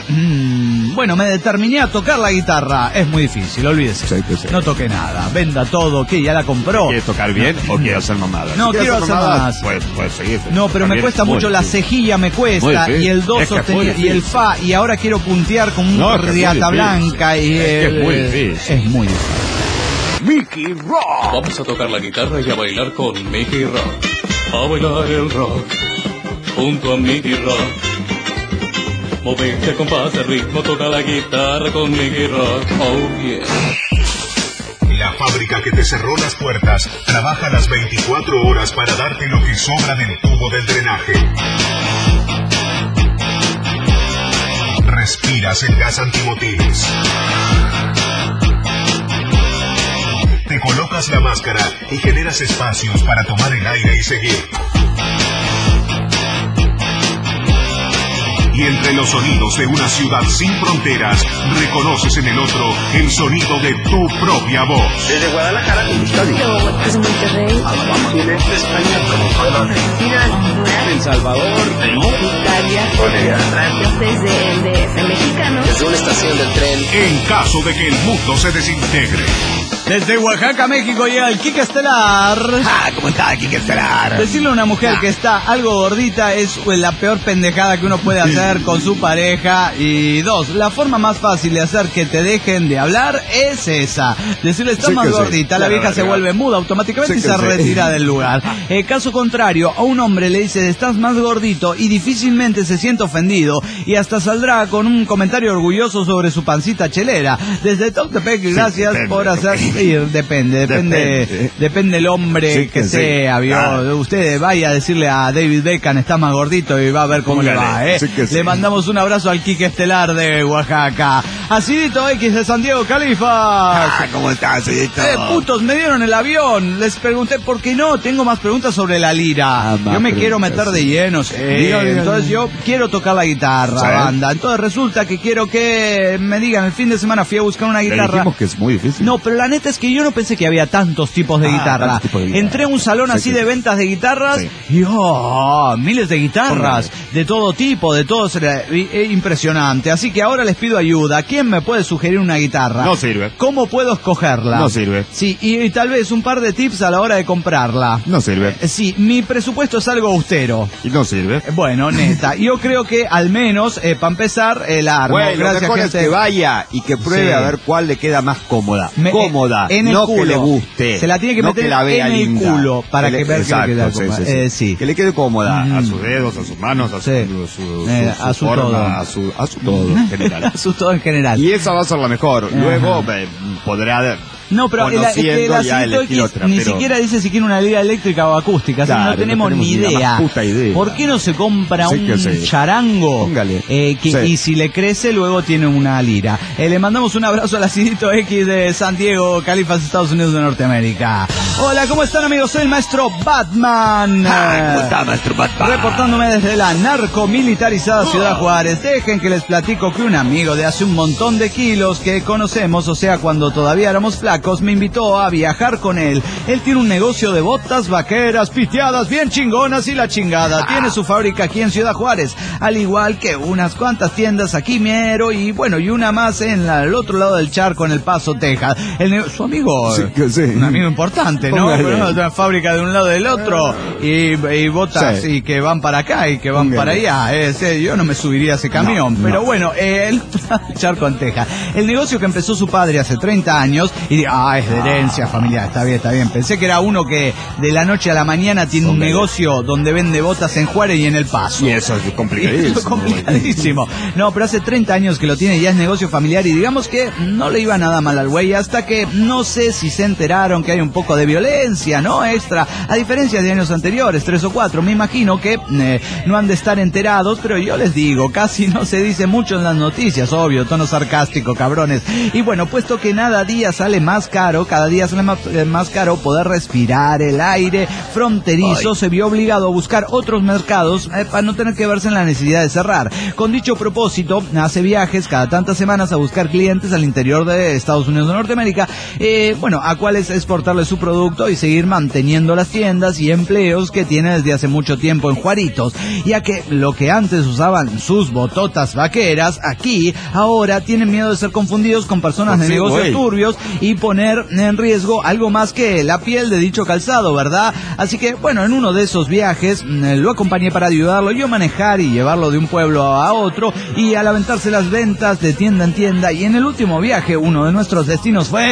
me determiné a tocar la guitarra. Es muy difícil, olvídese. No toqué nada, venda todo, que ya la compró. ¿Quieres tocar bien o quieres hacer mamadas? No, quiero hacer mamadas. Puedes seguir. No, pero me cuesta mucho, la cejilla me cuesta, y el do sostenido, y el fa, y ahora quiero puntear con un riata blanca, y es muy difícil. Es muy difícil. Mickey Rock. Vamos a tocar la guitarra y a bailar con Mickey Rock. A bailar el rock junto a Mickey Rock. Movete al compás de ritmo, toca la guitarra con Mickey Rock. Oh yeah. La fábrica que te cerró las puertas trabaja las 24 horas para darte lo que sobra del tubo del drenaje. Respiras el gas antimotines. Te colocas la máscara y generas espacios para tomar el aire y seguir. Y entre los sonidos de una ciudad sin fronteras, reconoces en el otro el sonido de tu propia voz. Desde Guadalajara, desde Monterrey, Alabama, Chile, España, Venezuela, Argentina, Honduras, El Salvador, Italia, desde el DF mexicano, desde una estación del tren. En caso de que el mundo se desintegre. Desde Oaxaca, México, llega el Kike Estelar. ¿Cómo está, Kike Estelar? Decirle a una mujer que está algo gordita es la peor pendejada que uno puede hacer con su pareja. Y dos, la forma más fácil de hacer que te dejen de hablar es esa. Decirle, estás más gordita, la vieja se vuelve muda automáticamente y se retira del lugar. Caso contrario, a un hombre le dice, estás más gordito, y difícilmente se siente ofendido, y hasta saldrá con un comentario orgulloso sobre su pancita chelera. Desde Toctepec, gracias por hacer... Sí, depende el hombre que sea, ¿vio? Usted vaya a decirle a David Beckham, está más gordito, y va a ver cómo le va, Le mandamos un abrazo al Kike Estelar de Oaxaca. Acidito X de San Diego, Califas. ¿Cómo estás, Acidito? Putos, me dieron el avión. Les pregunté, ¿por qué no? Tengo más preguntas sobre la lira. Yo me quiero meter de lleno, entonces yo quiero tocar la guitarra, banda. Entonces resulta que quiero que me digan, el fin de semana fui a buscar una guitarra. Le dijimos que es muy difícil. No, pero la neta es que yo no pensé que había tantos tipos de guitarra. Entré a un salón así de ventas de guitarras y miles de guitarras de todo tipo, de todos, impresionante. Así que ahora les pido ayuda. ¿Quién me puede sugerir una guitarra? No sirve. ¿Cómo puedo escogerla? No sirve. Sí, y tal vez un par de tips a la hora de comprarla. No sirve. Sí, mi presupuesto es algo austero. Y no sirve. Bueno, neta, yo creo que al menos, para empezar, el arma. Bueno, gracias, lo mejor gente. es que vaya y que pruebe a ver cuál le queda más cómoda. Cómoda, en el no culo. Que le guste. Se la tiene que meter que la vea en el linda. culo para que vea que le queda cómoda. Sí. Que le quede cómoda. A sus dedos, a sus manos, a su forma, todo. a su todo en general. A su todo en general. Y esa va a ser la mejor. Luego podrá... No, pero el Acidito ni siquiera dice si quiere una lira eléctrica o acústica, claro, no tenemos ni idea. ¿Por qué no se compra un charango? Y si le crece, luego tiene una lira. Le mandamos un abrazo al Acidito X de San Diego, Califas, Estados Unidos de Norteamérica. Hola, ¿cómo están, amigos? Soy el maestro Batman. ¿Cómo está, maestro Batman? Reportándome desde la narcomilitarizada Ciudad Juárez. Dejen que les platico que un amigo de hace un montón de kilos que conocemos, o sea, cuando todavía éramos flacos, me invitó a viajar con él. Él tiene un negocio de botas vaqueras piteadas bien chingonas y la chingada. Tiene su fábrica aquí en Ciudad Juárez, al igual que unas cuantas tiendas aquí Miero y una más en el otro lado del charco en El Paso, Texas. Su amigo, un amigo importante, ¿no? Pero una fábrica de un lado del otro y botas y que van para acá y que van para allá. Yo no me subiría a ese camión, pero bueno, el charco en Texas. El negocio que empezó su padre hace 30 años y es de herencia familiar, está bien. Pensé que era uno que de la noche a la mañana tiene un negocio donde vende botas en Juárez y en El Paso. Y eso es complicadísimo. No, pero hace 30 años que lo tiene, ya es negocio familiar y digamos que no le iba nada mal al güey hasta que no sé si se enteraron que hay un poco de violencia, ¿no? Extra, a diferencia de años anteriores, 3 o 4, me imagino que no han de estar enterados, pero yo les digo, casi no se dice mucho en las noticias, obvio, tono sarcástico, cabrones. Y bueno, puesto que cada día sale más caro poder respirar el aire fronterizo, se vio obligado a buscar otros mercados para no tener que verse en la necesidad de cerrar. Con dicho propósito, hace viajes cada tantas semanas a buscar clientes al interior de Estados Unidos de Norteamérica, a cuales exportarles su producto y seguir manteniendo las tiendas y empleos que tiene desde hace mucho tiempo en Juaritos, ya que lo que antes usaban sus bototas vaqueras, aquí, ahora tienen miedo de ser confundidos con personas de negocios turbios y poner en riesgo algo más que la piel de dicho calzado, ¿verdad? Así que, en uno de esos viajes lo acompañé para ayudarlo, yo a manejar y llevarlo de un pueblo a otro y al aventarse las ventas de tienda en tienda, y en el último viaje uno de nuestros destinos fue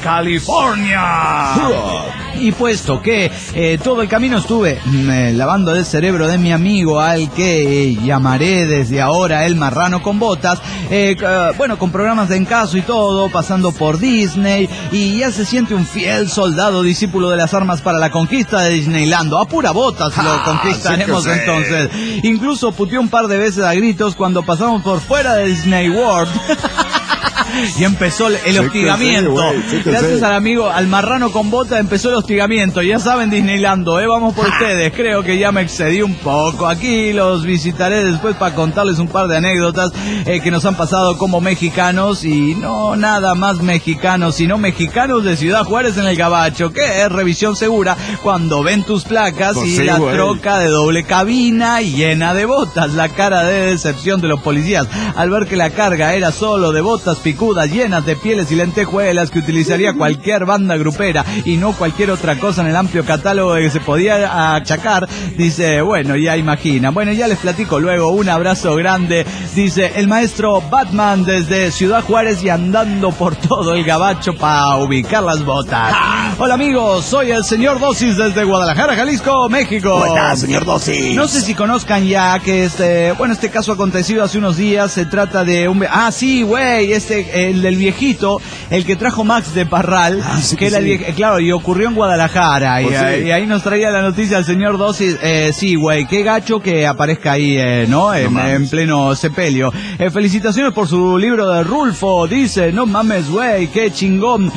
California. Y puesto que todo el camino estuve lavando el cerebro de mi amigo, al que llamaré desde ahora el marrano con botas, bueno, con programas de encaso y todo, pasando por Disney, y ya se siente un fiel soldado discípulo de las armas para la conquista de Disneylando. A pura botas lo conquistaremos sí entonces. Incluso puteó un par de veces a gritos cuando pasamos por fuera de Disney World. Y empezó el hostigamiento. Gracias al amigo, al marrano con bota, empezó el hostigamiento. Ya saben, Disneylando, vamos por ustedes. Creo que ya me excedí un poco. Aquí los visitaré después para contarles un par de anécdotas que nos han pasado como mexicanos. Y no nada más mexicanos, sino mexicanos de Ciudad Juárez en el Gabacho, que es revisión segura cuando ven tus placas pues y sí, la troca de doble cabina llena de botas. La cara de decepción de los policías al ver que la carga era solo de botas picudas llenas de pieles y lentejuelas que utilizaría cualquier banda grupera y no cualquier otra cosa en el amplio catálogo que se podía achacar. Dice, bueno, ya imagina. Bueno, ya les platico luego. Un abrazo grande. Dice el maestro Batman desde Ciudad Juárez y andando por todo el Gabacho para ubicar las botas. Hola amigos, soy el señor Dosis desde Guadalajara, Jalisco, México. ¿Cómo estás, señor Dosis? No sé si conozcan ya que este caso acontecido hace unos días. Se trata de un... Ah, sí, güey, el del viejito, el que trajo Max de Parral, sí, que era el viejo, claro, y ocurrió en Guadalajara, pues y ahí nos traía la noticia el señor Dosis. Sí, güey, qué gacho que aparezca ahí, ¿no? En pleno sepelio. Felicitaciones por su libro de Rulfo, dice, no mames, güey, qué chingón.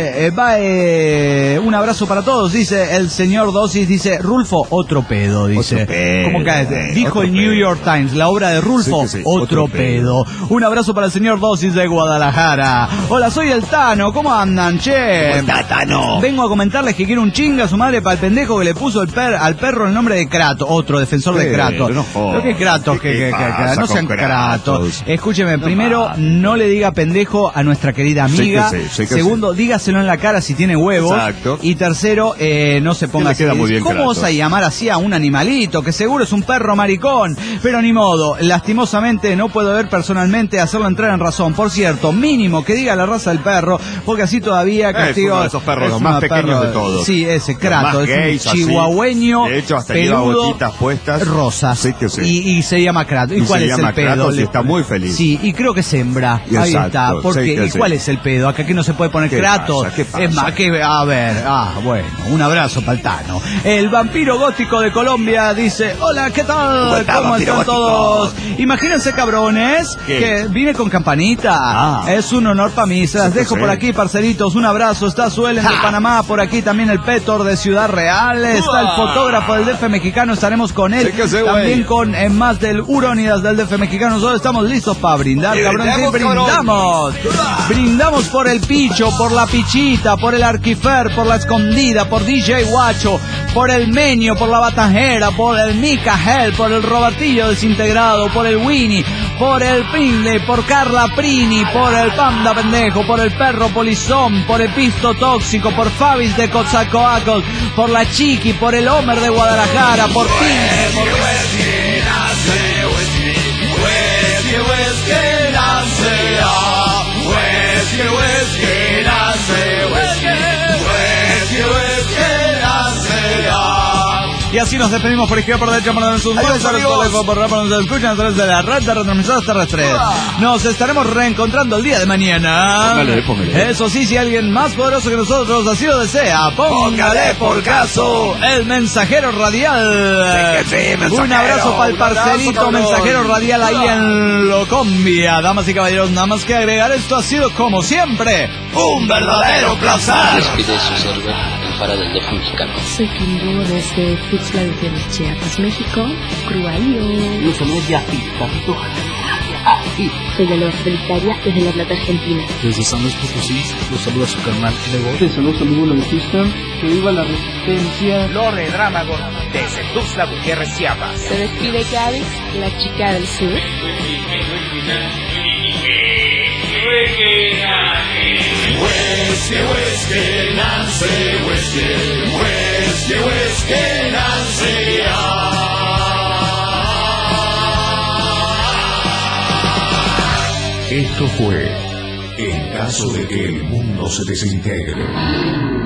Un abrazo para todos, dice el señor Dosis, dice, Rulfo, otro pedo, dice. ¿Cómo que dijo el New York Times, la obra de Rulfo, otro pedo. Un abrazo para el señor Dosis de Guadalajara. Hola, soy el Tano, ¿cómo andan, che? ¿Cómo está, Tano? Vengo a comentarles que quiero un chinga a su madre para el pendejo que le puso al perro el nombre de Kratos, otro defensor de Kratos. No, ¿qué Kratos? Que no sean Kratos. Escúcheme, primero, no le diga pendejo a nuestra querida amiga. Segundo, dígaselo en la cara si tiene huevos. Exacto. Y tercero, no se ponga así. ¿Cómo vas a llamar así a un animalito? Que seguro es un perro maricón. Pero ni modo, lastimosamente no puedo ver personalmente hacerlo entrar en razón. Por cierto, mínimo que diga la raza del perro, porque así todavía castigo. Es uno de esos perros, los más pequeños de todos. Sí, ese Kratos, es un chihuahueño, de hecho, hasta peludo, lleva botitas puestas. Rosas. Sí, que sí. Y se llama Kratos. ¿Y cuál es el pedo? Y está muy feliz. Sí, y creo que es hembra. Ahí está. Porque, ¿y cuál es el pedo? Acá que no se puede poner Kratos. Es más, que, a ver, bueno, un abrazo para el Tano. El vampiro gótico de Colombia dice, hola, ¿qué tal? ¿Cómo están todos? Imagínense, cabrones, que vine con campanita. Es un honor para mí. Se las dejo por aquí, parceritos. Un abrazo. Está Suelen de Panamá. Por aquí también el Pétor de Ciudad Real. Está el fotógrafo del DF mexicano. Estaremos con él. También con más del Urónidas del DF mexicano. Nosotros estamos listos para brindar, cabrones. Sí, brindamos. Brindamos por el Picho, por la Pichita, por el Arquifer, por la Escondida, por DJ Guacho, por el Meño, por la Batajera, por el Micael, por el Robertillo desintegrado, por el Winnie, por el Prinle, por Carla Prini, por el Panda Pendejo, por el Perro Polizón, por el Pisto Tóxico, por Fabis de Coatzacoalcos, por la Chiqui, por el Homer de Guadalajara, por Pin, por... Y así nos despedimos por izquierda, por derecha, por sus manos, por nos escuchan a través de la red de retransmisoras terrestres. Nos estaremos reencontrando el día de mañana. Póngale. Eso sí, si alguien más poderoso que nosotros así lo desea, póngale por caso el mensajero radial. Un abrazo para el parcerito mensajero radial ahí en Locombia. Damas y caballeros, nada más que agregar, esto ha sido como siempre un verdadero placer. Despide su server en para del DF mexicano. Soy Kimbo desde Tuxtla Gutiérrez, Chiapas, México. Cruayo. Yo soy de Apito. Soy de la Solitaria desde La Plata, Argentina. Desde San Luis Potosí, los saluda su carnal Lego. Desde saludos amigos de Houston, que viva la resistencia. Lore Dramagon desde Tuxtla Gutiérrez, Chiapas. Se despide Gaby, la chica del sur. Esto fue en caso de que el mundo se desintegre.